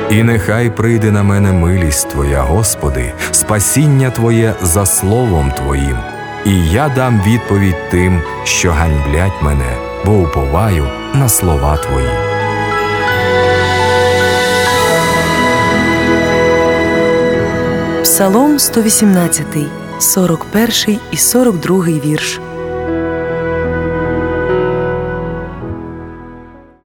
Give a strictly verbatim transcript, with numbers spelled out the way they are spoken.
І нехай прийде на мене милість Твоя, Господи, спасіння Твоє за словом Твоїм. І я дам відповідь тим, що ганьблять мене, бо уповаю на слова Твої. Псалом сто вісімнадцятий, сорок перший і сорок другий вірш.